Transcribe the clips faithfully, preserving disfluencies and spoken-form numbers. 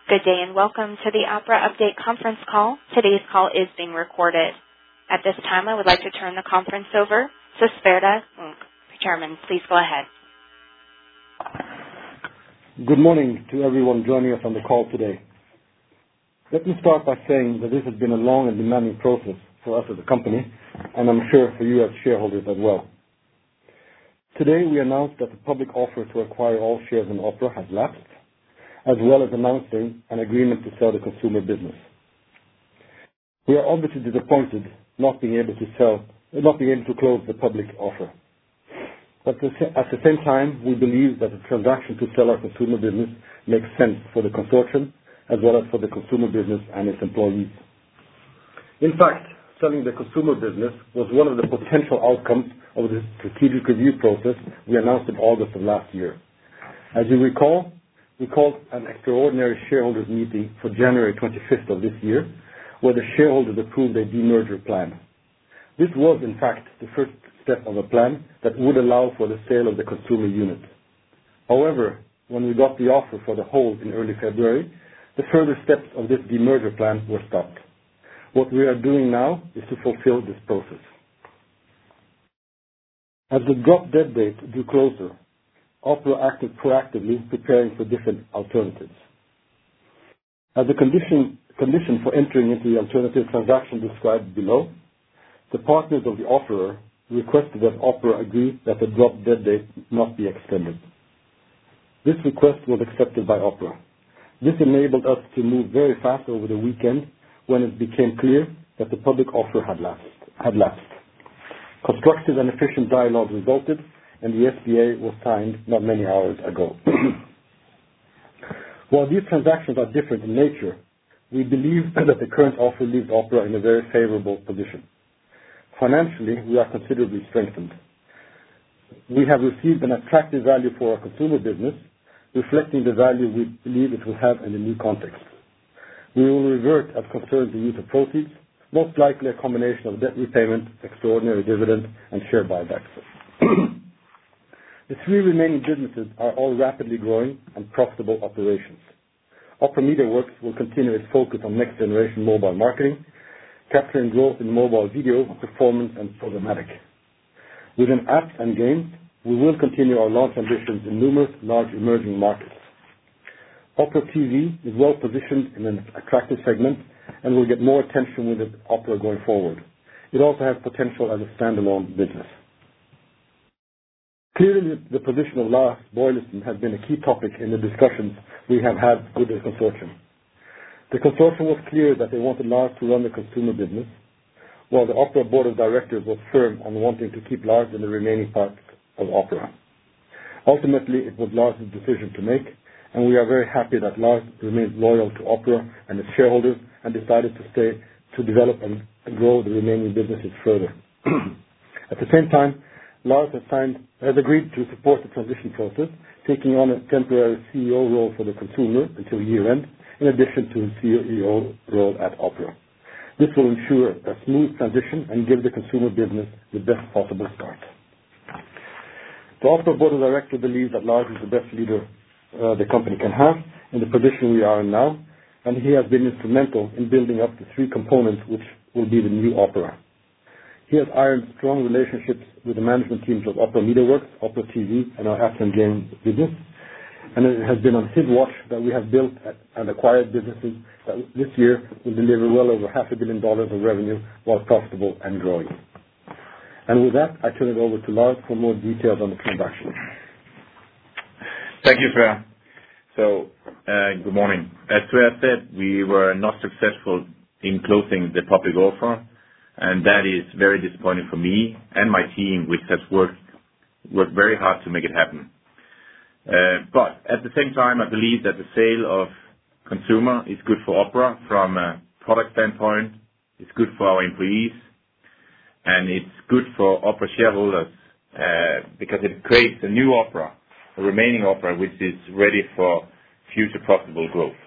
Good day and welcome to the Opera Update conference call. Today's call is being recorded. At this time, I would like to turn the conference over to Sverre Munk. Chairman, please go ahead. Good morning to everyone joining us on the call today. Let me start by saying that this has been a long and demanding process for us as a company, and I'm sure for you as shareholders as well. Today, we announced that the public offer to acquire all shares in Opera has lapsed, as well as announcing an agreement to sell the consumer business. We are obviously disappointed not being able to sell, not being able to close the public offer. But at the same time, we believe that the transaction to sell our consumer business makes sense for the consortium, as well as for the consumer business and its employees. In fact, selling the consumer business was one of the potential outcomes of the strategic review process we announced in August of last year. As you recall, we called an extraordinary shareholders meeting for January twenty-fifth of this year, where the shareholders approved a demerger plan. This was, in fact, the first step of a plan that would allow for the sale of the consumer unit. However, when we got the offer for the whole in early February, the further steps of this demerger plan were stopped. What we are doing now is to fulfill this process. As the drop-dead date drew closer, Opera acted proactively, preparing for different alternatives. As a condition, condition for entering into the alternative transaction described below, the partners of the offerer requested that Opera agree that the drop-dead date not be extended. This request was accepted by Opera. This enabled us to move very fast over the weekend when it became clear that the public offer had lapsed. Had lapsed. Constructive and efficient dialogue resulted, and the S P A was signed not many hours ago. While these transactions are different in nature, we believe that the current offer leaves Opera in a very favorable position. Financially, we are considerably strengthened. We have received an attractive value for our consumer business, reflecting the value we believe it will have in the new context. We will revert as concerns the use of proceeds, most likely a combination of debt repayment, extraordinary dividend, and share buybacks. The three remaining businesses are all rapidly growing and profitable operations. Opera MediaWorks will continue its focus on next-generation mobile marketing, capturing growth in mobile video, performance, and programmatic. Within apps and games, we will continue our launch ambitions in numerous large emerging markets. Opera T V is well positioned in an attractive segment and will get more attention with Opera going forward. It also has potential as a standalone business. Clearly, the position of Lars Boilesen has been a key topic in the discussions we have had with the consortium. The consortium was clear that they wanted Lars to run the consumer business, while the Opera board of directors was firm on wanting to keep Lars in the remaining parts of Opera. Ultimately, it was Lars' decision to make, and we are very happy that Lars remains loyal to Opera and its shareholders and decided to stay to develop and grow the remaining businesses further. At the same time, Lars has, signed, has agreed to support the transition process, taking on a temporary C E O role for the consumer until year-end, in addition to his C E O role at Opera. This will ensure a smooth transition and give the consumer business the best possible start. The Opera board of directors believes that Lars is the best leader uh, the company can have in the position we are in now, and he has been instrumental in building up the three components which will be the new Opera. He has ironed strong relationships with the management teams of Opera MediaWorks, Opera T V, and our apps and games business. And it has been on his watch that we have built and acquired businesses that this year will deliver well over half a billion dollars of revenue while profitable and growing. And with that, I turn it over to Lars for more details on the transaction. Thank you, Sverre. So, uh, good morning. As Sverre said, we were not successful in closing the public offer, and that is very disappointing for me and my team, which has worked worked very hard to make it happen. Uh, but at the same time, I believe that the sale of consumer is good for Opera from a product standpoint. It's good for our employees, and it's good for Opera shareholders uh, because it creates a new Opera, a remaining Opera, which is ready for future profitable growth.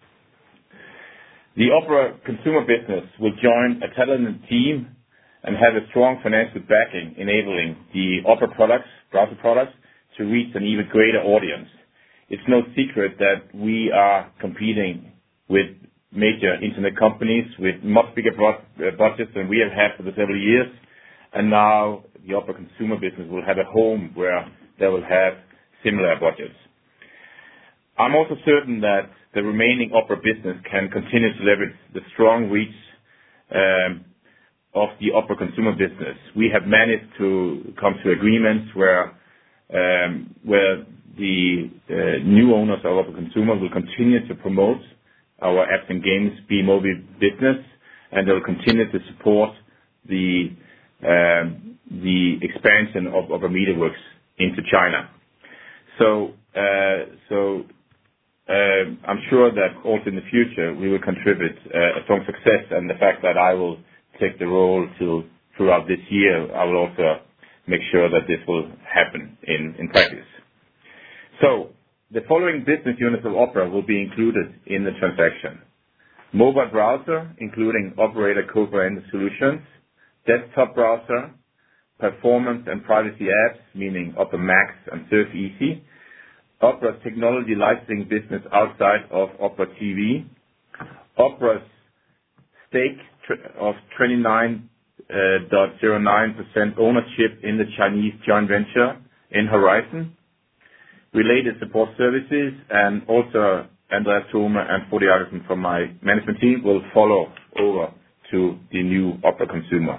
The Opera consumer business will join a talented team and have a strong financial backing, enabling the Opera products, browser products, to reach an even greater audience. It's no secret that we are competing with major internet companies with much bigger budgets than we have had for the several years. And now the Opera consumer business will have a home where they will have similar budgets. I'm also certain that the remaining Opera business can continue to leverage the strong reach um, of the Opera consumer business. We have managed to come to agreements where um, where the uh, new owners of Opera consumer will continue to promote our apps and games B-Movie business, and they will continue to support the um, the expansion of Opera MediaWorks into China. So, uh, so uh, I'm sure that also in the future we will contribute uh, a strong success, and the fact that I will take the role till throughout this year, I will also make sure that this will happen in, in practice. So, the following business units of Opera will be included in the transaction: mobile browser, including operator co-branded solutions; desktop browser; performance and privacy apps, meaning Opera Max and Surf Easy; Opera's technology licensing business outside of Opera T V; Opera's stake of twenty-nine point zero nine percent ownership in the Chinese joint venture in Horizon; related support services, and also Andreas Thome and Frode Jacobsen from my management team will follow over to the new Opera consumer.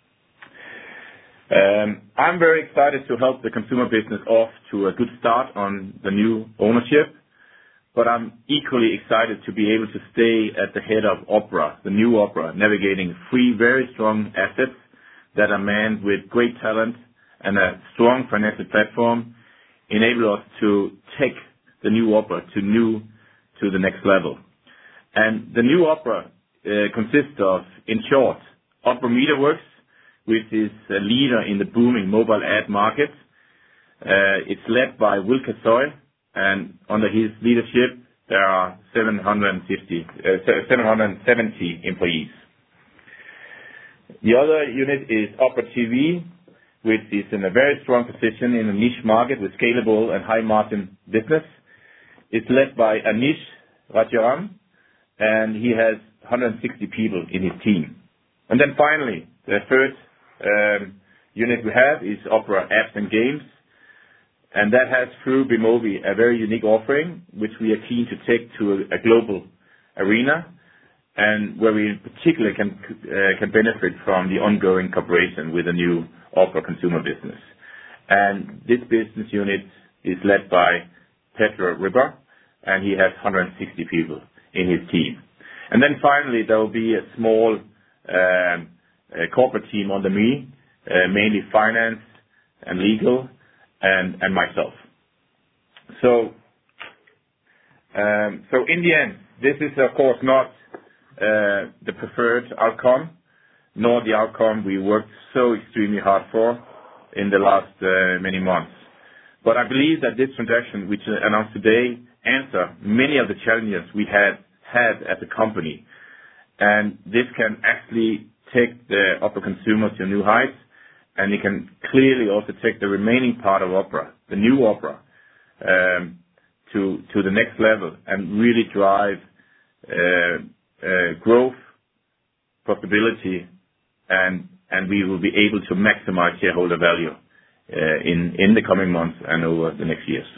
Um, I'm very excited to help the consumer business off to a good start on the new ownership, but I'm equally excited to be able to stay at the head of Opera, the new Opera, navigating three very strong assets that are manned with great talent and a strong financial platform, enable us to take the new Opera to new to the next level. And the new Opera uh, consists of, in short, Opera MediaWorks, which is a leader in the booming mobile ad market. Uh, it's led by Wilke Soy, and under his leadership there are seven hundred fifty, uh, seven hundred seventy employees. The other unit is Opera T V, which is in a very strong position in a niche market with scalable and high margin business. It's led by Anish Rajaram, and he has one hundred sixty people in his team. And then finally, the third um, unit we have is Opera Apps and Games, and that has through B-Movie a very unique offering, which we are keen to take to a, a global arena, and where we in particular can uh, can benefit from the ongoing cooperation with the new Opera consumer business. And this business unit is led by Petro Ribber, and he has one hundred sixty people in his team. And then finally, there will be a small um, a corporate team under me, uh, mainly finance and legal, and, and myself. So, um, so in the end, this is of course not uh, the preferred outcome, nor the outcome we worked so extremely hard for in the last uh, many months. But I believe that this transaction, which is announced today, answer many of the challenges we had had as a company, and this can actually take the Opera consumer to new heights, and it can clearly also take the remaining part of Opera, the new Opera, um, to to the next level and really drive uh, uh, growth, profitability, and and we will be able to maximize shareholder value uh, in in the coming months and over the next years.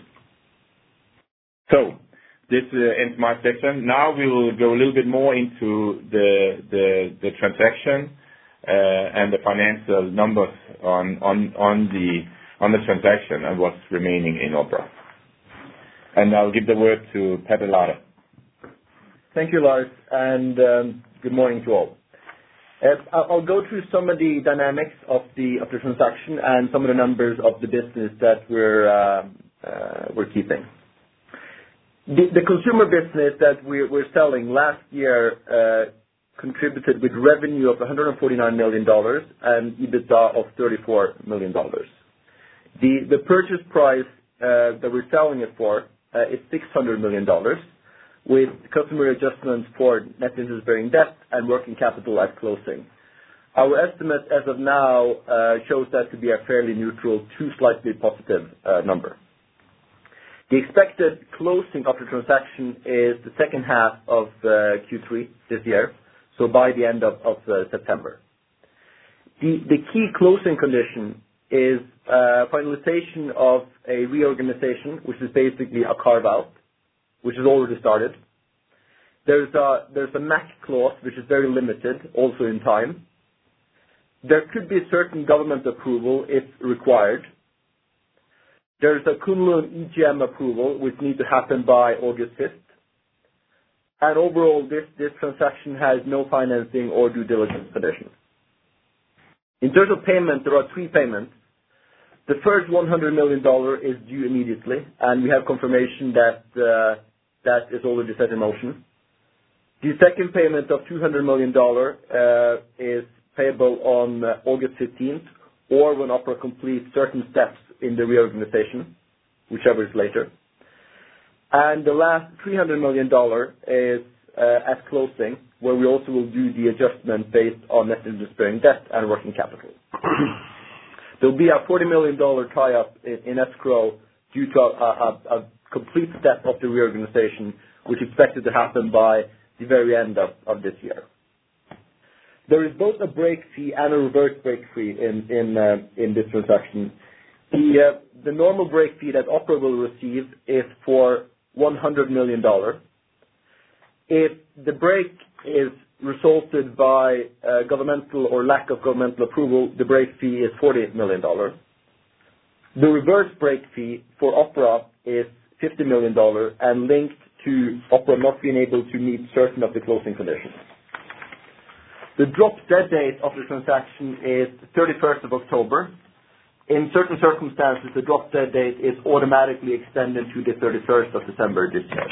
So this uh, ends my section. Now we will go a little bit more into the the, the transaction uh, and the financial numbers on on on the on the transaction and what's remaining in Opera. And I'll give the word to Petter Lade. Thank you, Lars, and um, good morning to all. Uh, I'll go through some of the dynamics of the of the transaction and some of the numbers of the business that we're uh, uh, we're keeping. The, the consumer business that we're, we're selling last year uh, contributed with revenue of one hundred forty-nine million dollars and EBITDA of thirty-four million dollars. The the purchase price uh, that we're selling it for uh, is six hundred million dollars, with customer adjustments for net interest-bearing debt and working capital at closing. Our estimate as of now uh, shows that to be a fairly neutral to slightly positive uh, number. The expected closing of the transaction is the second half of uh, Q three this year, so by the end of, of uh, September. The, the key closing condition is uh, finalization of a reorganization, which is basically a carve-out, which has already started. There's a, there's a M A C clause, which is very limited, also in time. There could be certain government approval if required. There's a Kunlun E G M approval, which needs to happen by August fifth. And overall, this, this transaction has no financing or due diligence conditions. In terms of payment, there are three payments. The first one hundred million dollars is due immediately, and we have confirmation that uh, that is already set in motion. The second payment of two hundred million dollars uh, is payable on uh, August fifteenth, or when Opera completes certain steps in the reorganization, whichever is later. And the last three hundred million dollars is uh, at closing, where we also will do the adjustment based on net interest-bearing debt and working capital. There will be a forty million dollars tie-up in, in escrow due to a, a, a complete step of the reorganization, which is expected to happen by the very end of, of this year. There is both a break fee and a reverse break fee in in, uh, in this transaction. The uh, the normal break fee that Opera will receive is for one hundred million dollars. If the break is resulted by uh, governmental or lack of governmental approval, the break fee is forty-eight million dollars. The reverse break fee for Opera is fifty million dollars and linked to Opera not being able to meet certain of the closing conditions. The drop dead date of the transaction is thirty-first of October. In certain circumstances, the drop dead date is automatically extended to the thirty-first of December this year.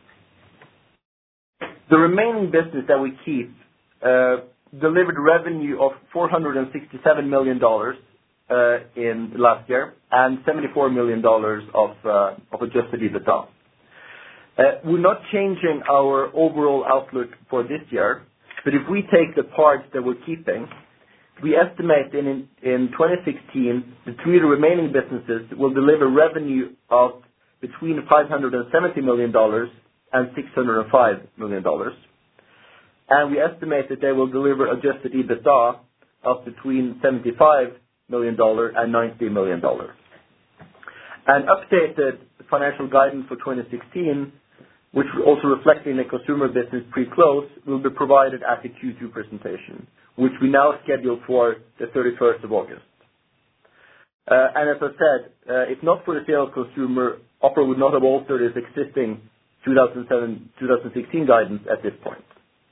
The remaining business that we keep uh, delivered revenue of four hundred sixty-seven million dollars uh, in last year and seventy-four million dollars of, uh, of adjusted EBITDA. Uh, we're not changing our overall outlook for this year, but if we take the parts that we're keeping, we estimate in, in twenty sixteen, the three remaining businesses will deliver revenue of between five hundred seventy million dollars and six hundred five million dollars. And we estimate that they will deliver adjusted EBITDA of between seventy-five million dollars and ninety million dollars. An updated financial guidance for twenty sixteen, which will also reflect in the consumer business pre-close, will be provided at the Q two presentation, which we now schedule for the thirty-first of August. Uh, and as I said, uh, if not for the sale of consumer, Opera would not have altered its existing two thousand seven, two thousand sixteen guidance at this point.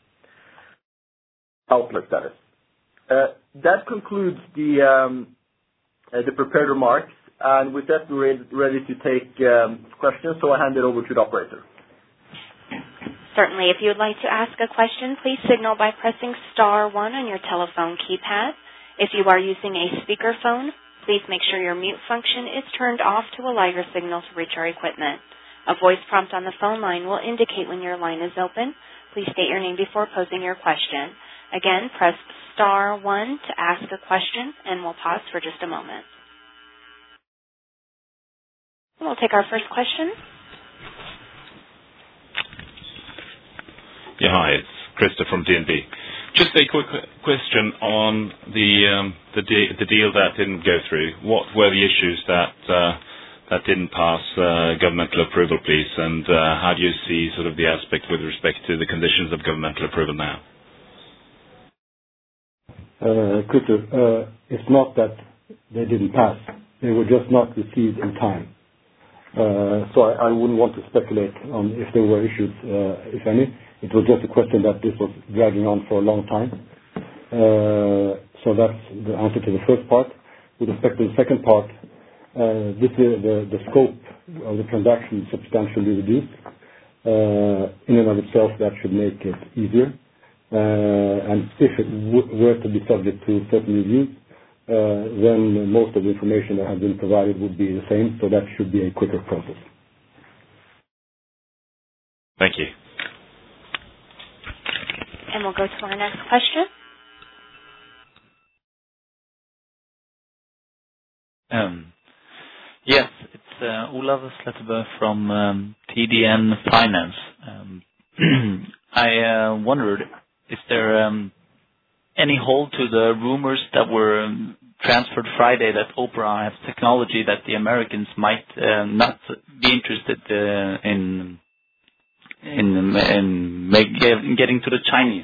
Outlook status. Uh, that concludes the um, uh, the prepared remarks, and with that we're ready, ready to take um, questions. So I hand it over to the operator. Certainly. If you would like to ask a question, please signal by pressing star one on your telephone keypad. If you are using a speakerphone, please make sure your mute function is turned off to allow your signal to reach our equipment. A voice prompt on the phone line will indicate when your line is open. Please state your name before posing your question. Again, press star one to ask a question, and we'll pause for just a moment. And we'll take our first question. Yeah, hi, it's Krista from D N B. Just a quick question on the um, the, de- the deal that didn't go through. What were the issues that uh, that didn't pass uh, governmental approval, please? And uh, how do you see sort of the aspect with respect to the conditions of governmental approval now? Uh, Krista, uh, it's not that they didn't pass. They were just not received in time. Uh, so I, I wouldn't want to speculate on if there were issues, uh, if any. It was just a question that this was dragging on for a long time. Uh, so that's the answer to the first part. With respect to the second part, uh, this is the, the scope of the transaction is substantially reduced. Uh, in and of itself, that should make it easier. Uh, and if it w- were to be subject to certain reviews, uh, then most of the information that has been provided would be the same, so that should be a quicker process. Thank you. And we'll go to our next question. Um, yes, it's uh, Olav Sletterberg from um, T D N Finance. Um, I uh, wondered, is there um, any hold to the rumors that were um, transferred Friday that Opera has technology that the Americans might uh, not be interested uh, in in in make, in getting to the Chinese?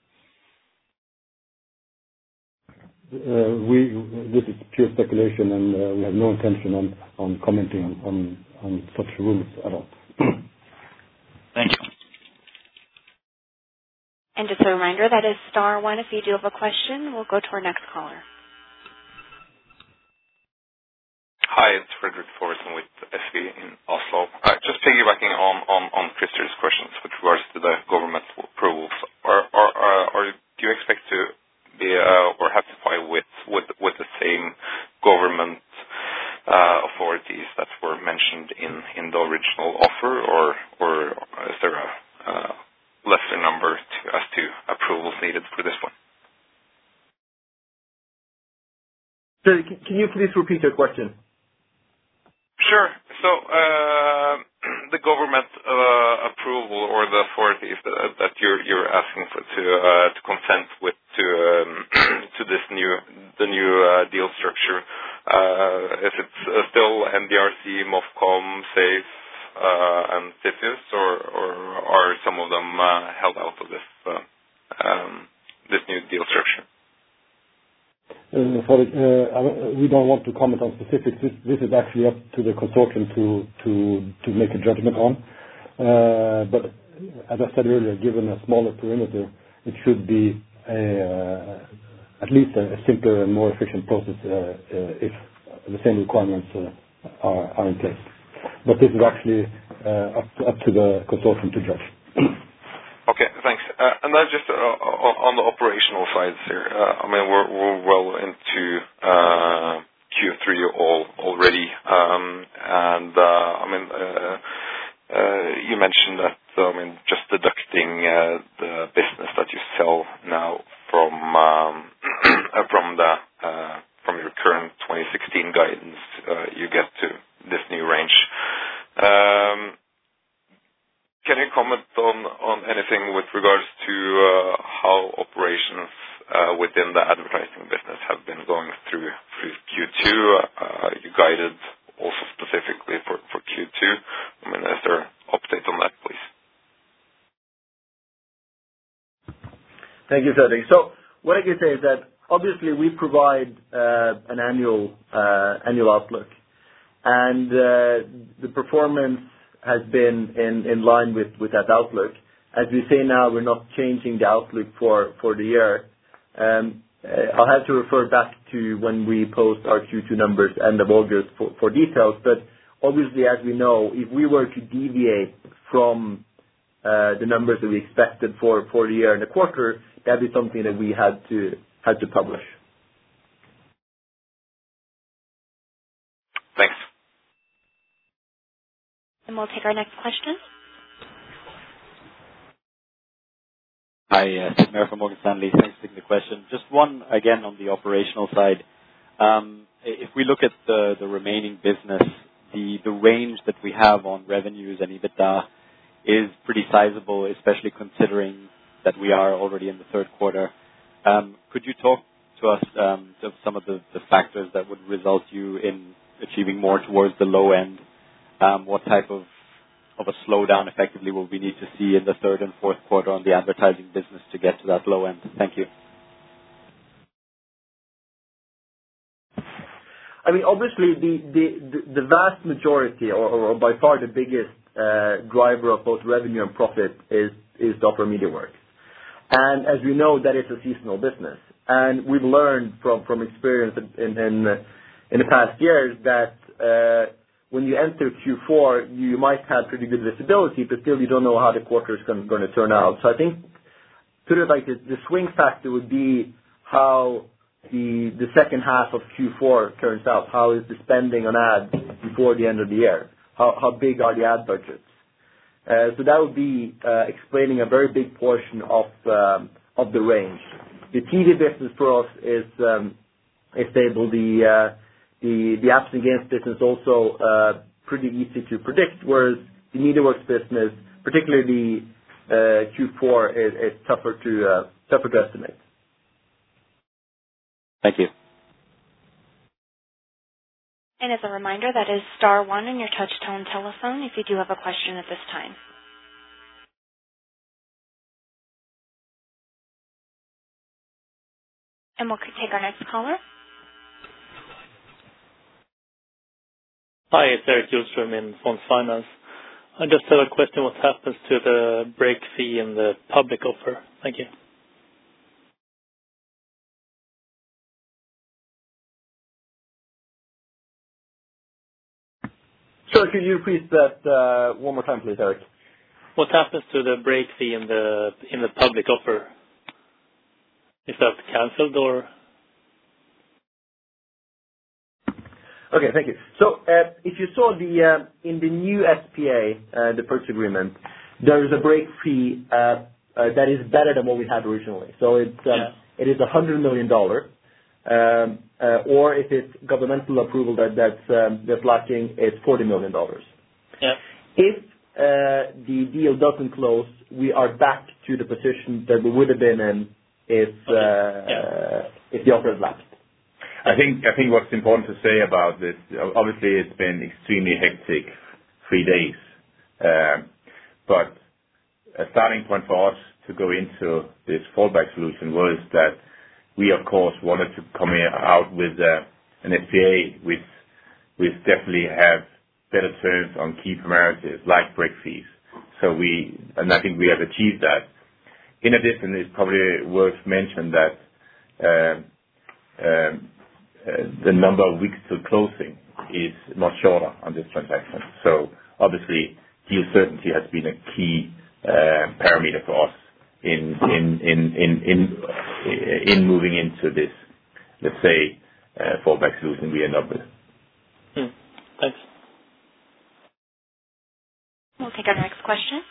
Uh, we this is pure speculation, and uh, we have no intention on on commenting on on, on such rumors at all. Thank you. And just a reminder, that is star one if you do have a question. We'll go to our next caller. Hi, it's Frederick Thorson with S V in Oslo. Uh, just piggybacking on, on, on Christer's questions with regards to the governmental approvals. Are, are, are, are, do you expect to be uh, or have to file with, with, with the same government uh, authorities that were mentioned in, in the original offer, or, or is there a uh, lesser number to, as to approvals needed for this one? So can you please repeat your question? Sure. So uh, the government uh, approval or the authorities that, that you're you're asking for to uh, to consent with to um, to this new the new uh, deal structure, uh, is it uh, still N D R C, MOFCOM, SAFE, uh, and CITIUS, or or are some of them uh, held out of this uh, um, this new deal structure? Uh, for the, uh, we don't want to comment on specifics. This, this is actually up to the consortium to to to make a judgment on. Uh, but as I said earlier, given a smaller perimeter, it should be a, uh, at least a, a simpler and more efficient process uh, uh, if the same requirements uh, are, are in place. But this is actually uh, up, to, up to the consortium to judge. Okay, thanks. Uh, and then just uh, on the operational sides here, uh, I mean, we're, we're well into uh, Q three all, already, um, and uh, I mean, uh, uh, you mentioned that, I mean, just deducting uh, the business that you sell now from um, from the uh, from your current twenty sixteen guidance, uh, you get to this new range. Um, Can you comment on, on anything with regards to uh, how operations uh, within the advertising business have been going through, through Q two? Uh, you guided also specifically for, for Q two. I mean, is there an update on that, please? Thank you, Fredrik. So what I can say is that obviously we provide uh, an annual uh, annual outlook, and uh, the performance has been in, in line with, with that outlook. As we say now, we're not changing the outlook for, for the year. Um, uh, I'll have to refer back to when we post our Q two numbers end of August for, for details, but obviously, as we know, if we were to deviate from uh, the numbers that we expected for, for the year and the quarter, that'd be something that we had to had to publish. Thanks. And we'll take our next question. Hi, uh, Sid Mayer from Morgan Stanley. Thanks for taking the question. Just one, again, on the operational side. Um, if we look at the, the remaining business, the, the range that we have on revenues and EBITDA is pretty sizable, especially considering that we are already in the third quarter. Um, could you talk to us um, of some of the, the factors that would result you in achieving more towards the low end? Um, what type of, of a slowdown effectively will we need to see in the third and fourth quarter on the advertising business to get to that low end? Thank you. I mean, obviously, the, the, the vast majority, or, or by far the biggest uh, driver of both revenue and profit is, is the Opera Media Works. And as we know, that is a seasonal business. And we've learned from, from experience in, in, in the past years that uh, when you enter Q four, you might have pretty good visibility, but still you don't know how the quarter is going, going to turn out. So I think, put it like this, the swing factor would be how the the second half of Q four turns out. How is the spending on ads before the end of the year? How how big are the ad budgets? Uh, so that would be uh, explaining a very big portion of um, of the range. The T V business for us is um, is stable. The uh, the the apps and games business also uh, pretty easy to predict, whereas the MediaWorks business, particularly uh, Q four, is, is tougher to uh, tougher to estimate. Thank you. And as a reminder, that is star one on your touch-tone telephone if you do have a question at this time. And we'll take our next caller. Hi, it's Eric Hjulström in Fond Finance. I just have a question. What happens to the break fee in the public offer? Thank you. Sorry, could you repeat that uh, one more time, please, Eric? What happens to the break fee in the in the public offer? Is that cancelled or? Okay, thank you. So, uh, if you saw the uh, in the new S P A, uh, the purchase agreement, there is a break fee uh, uh, that is better than what we had originally. So it's um, Yeah. it is a hundred million dollars. Um, uh, or if it's governmental approval that that's um, that's lacking, it's forty million dollars. Yeah. If uh, the deal doesn't close, we are back to the position that we would have been in if Okay. uh, Yeah. if the offer is lapsed. I think I think what's important to say about this, obviously it's been extremely hectic three days, um, but a starting point for us to go into this fallback solution was that we of course wanted to come out with uh, an S P A which which definitely have better terms on key parameters like break fees. So we, and I think we have achieved that. In addition, it's probably worth mentioning that um, um, uh, the number of weeks to closing is much shorter on this transaction. So obviously, deal certainty has been a key uh, parameter for us in in in in in, in moving into this, let's say, uh, fallback solution we end up with. Hmm. Thanks. We'll take our next question.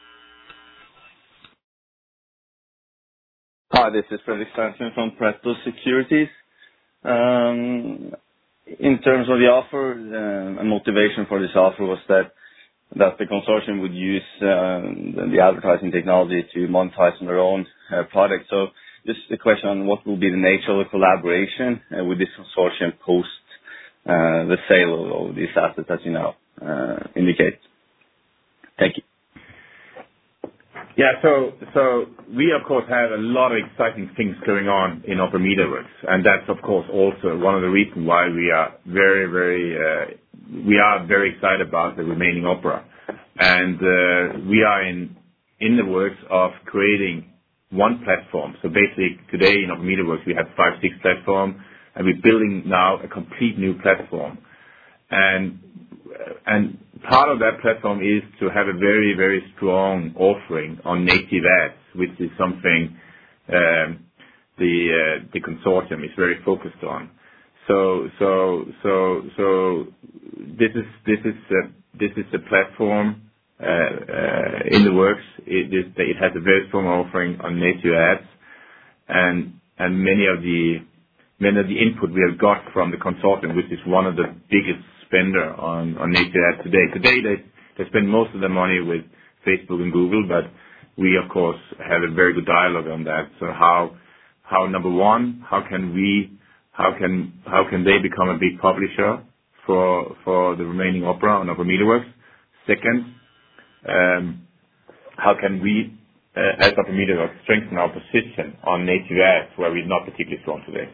Hi, this is Fredrik Stensson from Pareto Securities. Um, in terms of the offer, uh, a motivation for this offer was that that the consortium would use uh, the, the advertising technology to monetize on their own uh, product. So just a question on what will be the nature of the collaboration uh, with this consortium post uh, the sale of, of these assets that you now uh, indicate. Thank you. Yeah, so so we of course have a lot of exciting things going on in Opera MediaWorks, and that's of course also one of the reasons why we are very very uh, we are very excited about the remaining Opera, and uh, we are in in the works of creating one platform. So basically today in Opera MediaWorks we have five six platforms, and we're building now a complete new platform, and and part of that platform is to have a very, very strong offering on native ads, which is something um, the uh, the consortium is very focused on. So, so, so, so this is this is a, this is a platform uh, uh, in the works. It, is, it has a very strong offering on native ads, and and many of the many of the input we have got from the consortium, which is one of the biggest spender on, on native ads today. Today they, they spend most of the money with Facebook and Google, but we of course have a very good dialogue on that. So how, how number one, how can we, how can, how can they become a big publisher for, for the remaining Opera on Opera MediaWorks? Second, um, how can we, uh, as Opera MediaWorks, strengthen our position on native ads where we're not particularly strong today?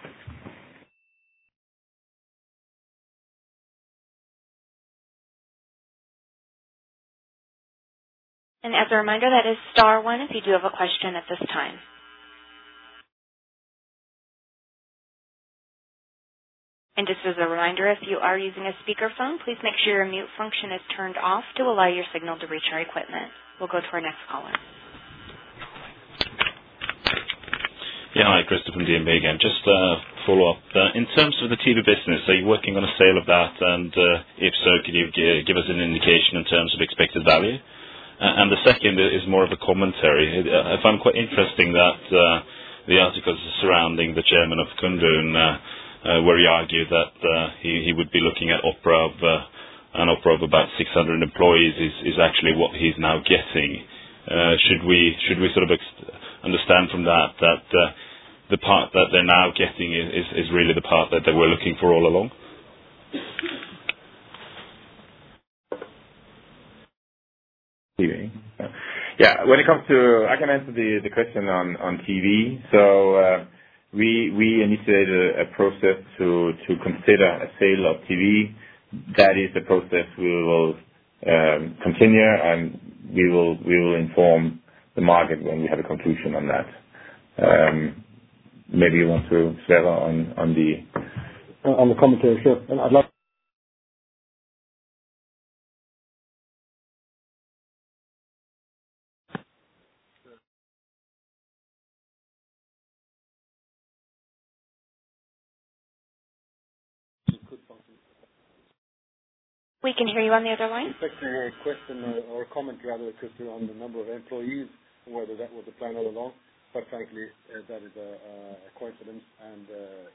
And as a reminder, that is star one if you do have a question at this time. And just as a reminder, if you are using a speakerphone, please make sure your mute function is turned off to allow your signal to reach our equipment. We'll go to our next caller. Yeah, hi, Christopher from D N B again. Just uh, follow up. Uh, in terms of the T V business, are you working on a sale of that? And uh, if so, could you g- give us an indication in terms of expected value? Uh, and the second is more of a commentary. I find quite interesting that uh, the articles surrounding the chairman of Kundun, uh, uh, where he argued that uh, he, he would be looking at Opera of, uh, an offer of about six hundred employees is, is actually what he's now getting. Uh, should we should we sort of ex- understand from that that uh, the part that they're now getting is, is, is really the part that they were looking for all along? Yeah, when it comes to, I can answer the, the question on, on T V. So uh, we we initiated a, a process to, to consider a sale of T V. That is a process we will um, continue, and we will we will inform the market when we have a conclusion on that. Um, maybe you want to Sverre on on the on the commentary, sure. And I'd love. We can hear you on the other line. Expecting a question or, or comment rather, Christer, on the number of employees, whether that was the plan all along. But frankly, uh, that is a, a coincidence, and uh,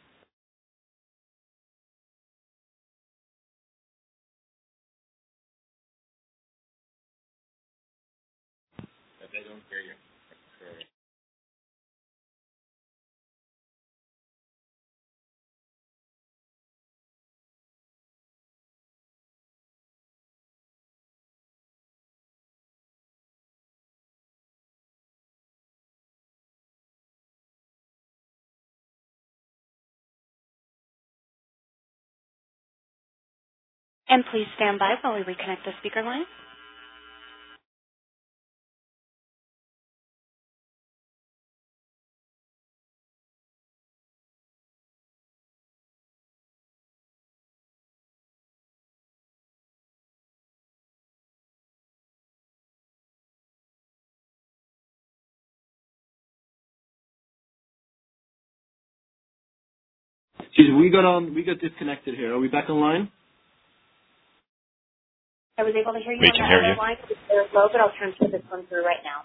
they don't hear you. Sorry. And please stand by while we reconnect the speaker line. Excuse me, we got on. We got disconnected here. Are we back online? I was able to hear you we on can that hear other you. line. It's very low, but I'll transfer this one through right now.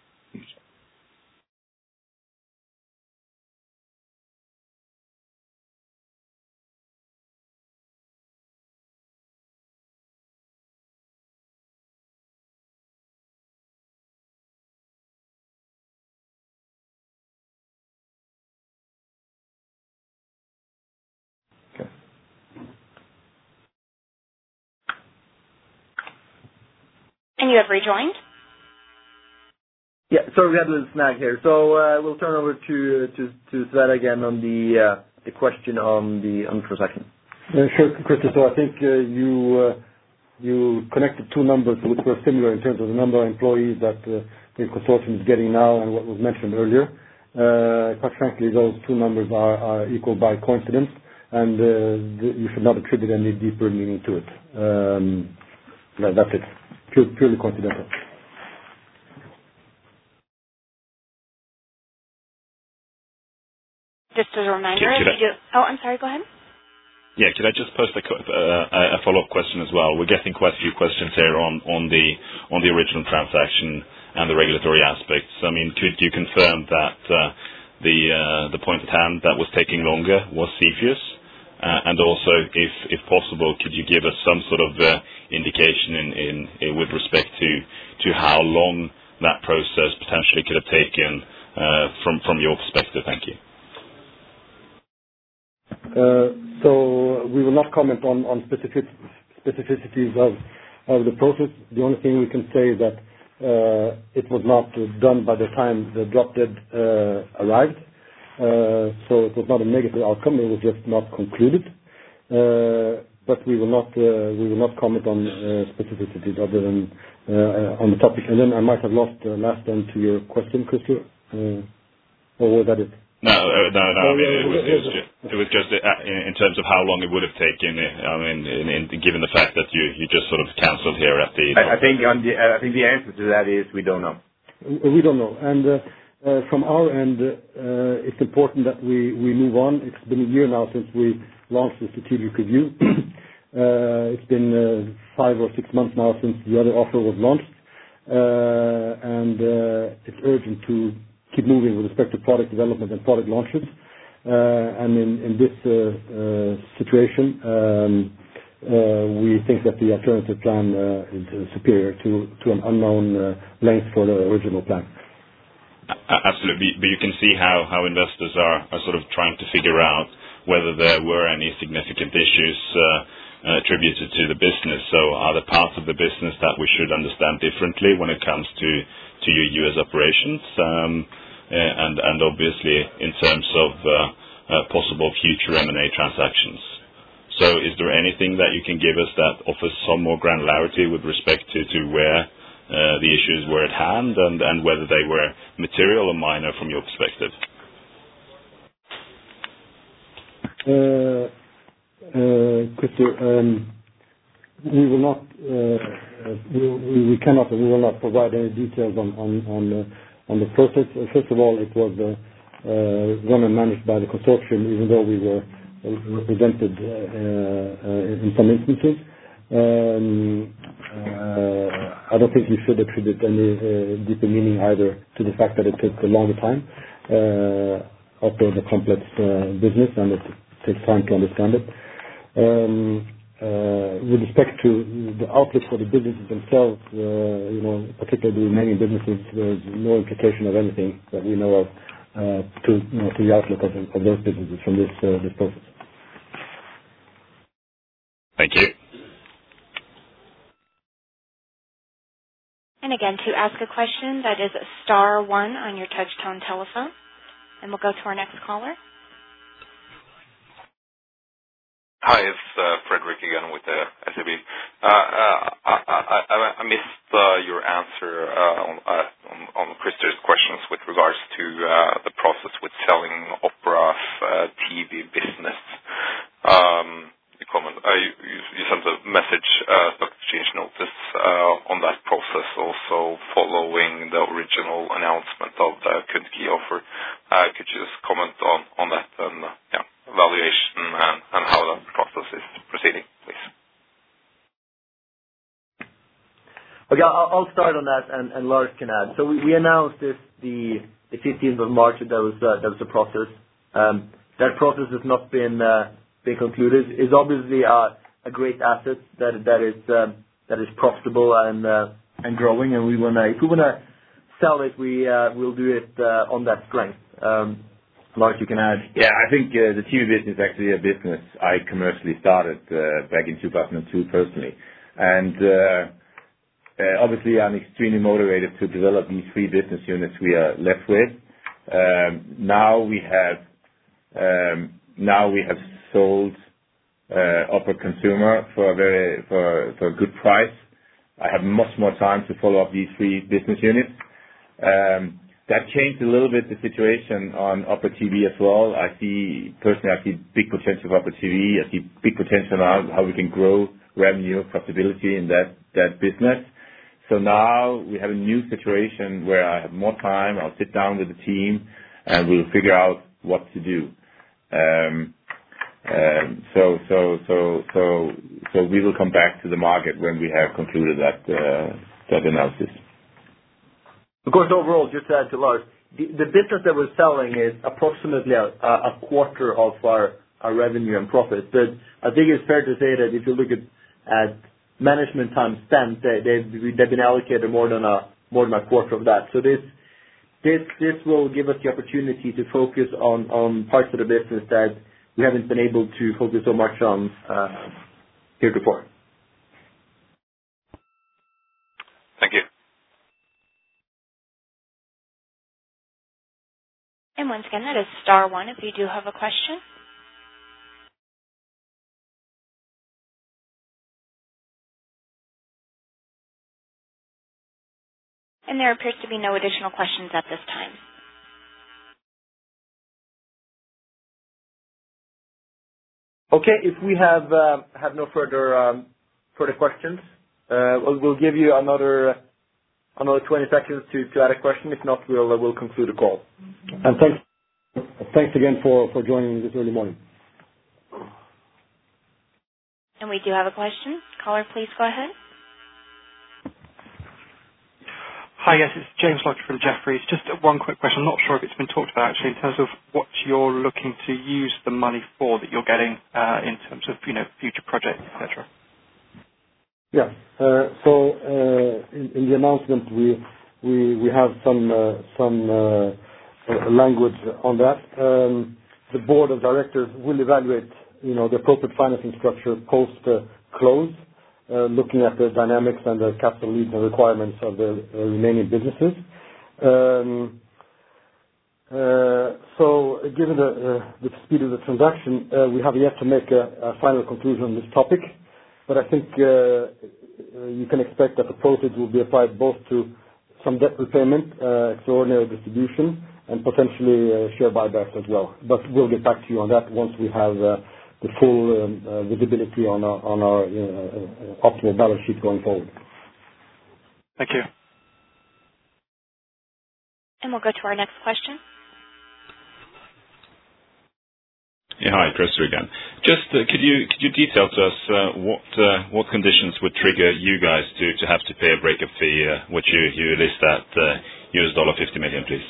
And you have rejoined? Yeah, sorry, we had a little snag here. So uh, we'll turn over to to to Sverre again on the uh, the question on the on the transaction. Uh, sure, Christer. So I think uh, you uh, you connected two numbers which were similar in terms of the number of employees that uh, the consortium is getting now and what was mentioned earlier. Uh, quite frankly, those two numbers are, are equal by coincidence, and uh, the, you should not attribute any deeper meaning to it. Um, that, that's it. Pure, purely coincidental. Just as a reminder, Could- could if you do, oh, I'm sorry, go ahead. Yeah, could I just post a, co- uh, a follow-up question as well? We're getting quite a few questions here on, on the on the original transaction and the regulatory aspects. I mean, could you confirm that uh, the uh, the point at hand that was taking longer was CFIUS? Uh, and also, if if possible, could you give us some sort of uh, indication in, in, in with respect to to how long that process potentially could have taken uh, from from your perspective? Thank you. Uh, so we will not comment on, on specific specificities of, of the process. The only thing we can say is that uh, it was not done by the time the drop dead uh, arrived. Uh, so it was not a negative outcome. It was just not concluded. Uh, but we will not uh, we will not comment on uh, specificities other than uh, on the topic. And then I might have lost the last end to your question, Christer. Uh, or was that it? No, uh, no, no. I mean, it was, it was just, it was just uh, in, in terms of how long it would have taken. Uh, I mean, in, in, given the fact that you, you just sort of cancelled here at the. I, I think on the I think the answer to that is we don't know. We don't know, and. Uh, Uh, from our end, uh, it's important that we, we move on. It's been a year now since we launched the strategic review. uh, it's been uh, five or six months now since the other offer was launched. Uh, and uh, it's urgent to keep moving with respect to product development and product launches. Uh, and in, in this uh, uh, situation, um, we think that the alternative plan is superior to an unknown length for the original plan. Absolutely. But you can see how investors are sort of trying to figure out whether there were any significant issues attributed to the business. So are there parts of the business that we should understand differently when it comes to your U S operations? And obviously in terms of possible future M and A transactions. So is there anything that you can give us that offers some more granularity with respect to, to where uh, the issues were at hand and, and whether they were material or minor from your perspective? Uh, uh, Christer, um, we will not, uh, we, we cannot, and we will not provide any details on on on, uh, on the process. First of all, it was uh, uh, run and managed by the consortium, even though we were represented uh, uh, in some instances. Um, uh, I don't think you should attribute any uh, deeper meaning either to the fact that it took a longer time. Uh, operate a complex uh, business, and it takes time to understand it. Um, uh, with respect to the outlook for the businesses themselves, uh, you know, particularly the remaining businesses, there's no implication of anything that we know of uh, to, you know, to the outlook of, of those businesses from this uh, this process. Thank you. And again, to ask a question, that is star one on your touch-tone telephone. And we'll go to our next caller. Hi, it's uh, Frederick again with the S E B. Uh, uh, I, I, I missed uh, your answer uh, on, uh, on, on Christer's questions with regards to uh, the process with selling Opera's uh, T V business. Um, you, comment, uh, you, you sent a message, uh, stock exchange notice uh, on that process, also following the original announcement of the Kundtke offer. Uh, could you just comment on, on that and uh, yeah. Evaluation and, and how that process is proceeding, please? Okay, I'll, I'll start on that, and, and Lars can add. So we, we announced this the, the fifteenth of March that was uh, that was a process. Um, that process has not been uh, been concluded. It's obviously a, a great asset that that is um, that is profitable and uh, and growing, and we wanna if we wanna sell it, we uh, we'll do it uh, on that strength. Um, Lars, you can add. Yeah, I think uh, the T V business is actually a business I commercially started uh, back in two thousand two personally. And uh, uh, obviously I'm extremely motivated to develop these three business units we are left with. Um, now we have um, now we have sold uh, Opera Consumer for a very for, for a good price. I have much more time to follow up these three business units. Um, That changed a little bit the situation on Opera T V as well. I see, personally, I see big potential for Opera T V. I see big potential on how we can grow revenue, profitability in that, that business. So now we have a new situation where I have more time. I'll sit down with the team and we'll figure out what to do. Um, um, so, so, so, so, so we will come back to the market when we have concluded that, uh, that analysis. Of course, overall, just to add to Lars, the, the business that we're selling is approximately a, a quarter of our, our revenue and profit. But I think it's fair to say that if you look at, at management time spent, they, they've, they've been allocated more than a more than a quarter of that. So this this this will give us the opportunity to focus on, on parts of the business that we haven't been able to focus so much on uh, heretofore. Thank you. And once again, that is star one if you do have a question. And there appears to be no additional questions at this time. Okay, if we have uh, have no further um, further questions, uh, we'll, we'll give you another another twenty seconds to, to add a question. If not, we'll uh, we'll conclude the call. And thanks thanks again for, for joining this early morning. And we do have a question. Caller, please go ahead. Hi, yes, it's James Lodge from Jefferies. Just one quick question. I'm not sure if it's been talked about actually in terms of what you're looking to use the money for that you're getting uh, in terms of, you know, future projects, et cetera. Yeah. Uh, so uh, in, in the announcement, we we we have some uh, some uh, language on that. Um, the board of directors will evaluate, you know, the appropriate financing structure post uh, close. Uh, looking at the dynamics and the capital needs and requirements of the uh, remaining businesses. Um, uh, so, given the, uh, the speed of the transaction, uh, we have yet to make a, a final conclusion on this topic, but I think uh, you can expect that the proceeds will be applied both to some debt repayment, uh, extraordinary distribution, and potentially uh, share buybacks as well. But we'll get back to you on that once we have uh, the full um, uh, visibility on our, on our uh, uh, optimal balance sheet going forward. Thank you. And we'll go to our next question. Yeah, hi, Chris again. Just uh, could you could you detail to us uh, what uh, what conditions would trigger you guys to, to have to pay a breakup fee, uh, which you, you list at uh, U S dollar fifty million, please?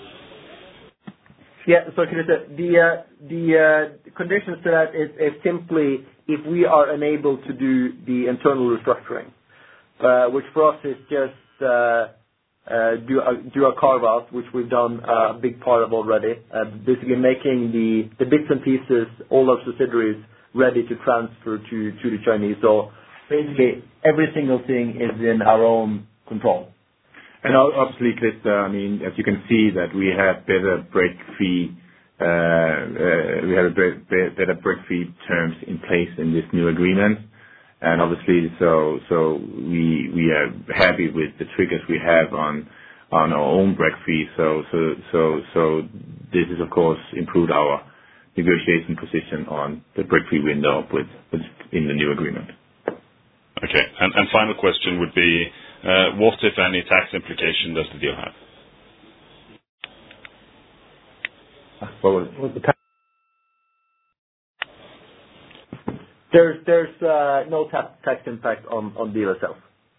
Yeah, so the uh, the uh, conditions to that is, is simply if we are unable to do the internal restructuring, uh, which for us is just uh, uh, do a, do a carve out, which we've done uh, a big part of already, uh, basically making the, the bits and pieces, all our subsidiaries ready to transfer to, to the Chinese. So basically every single thing is in our own control. And obviously, Chris, uh, I mean, as you can see that we have better break fee, uh, uh, we have a better break fee terms in place in this new agreement. And obviously, so so we we are happy with the triggers we have on on our own break fee. So so so so this is of course improved our negotiation position on the break fee window with, with in the new agreement. Okay. And, and final question would be. Uh, what, if any, tax implication does the deal have? Well, the tax there's there's uh, no tax tax impact on on the deal itself.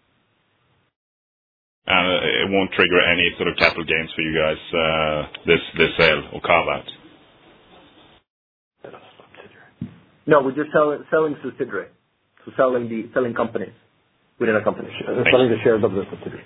And uh, it won't trigger any sort of capital gains for you guys uh, this this sale or carve out. No, we're just selling selling subsidiary, so selling the selling companies. Within a company. Selling the shares of the subsidiary.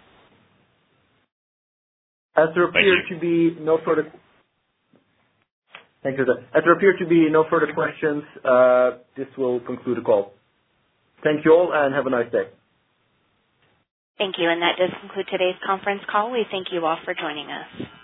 As there appear to be no further Thank you, sir. As there appear to be no further questions, uh, this will conclude the call. Thank you all and have a nice day. Thank you, and that does conclude today's conference call. We thank you all for joining us.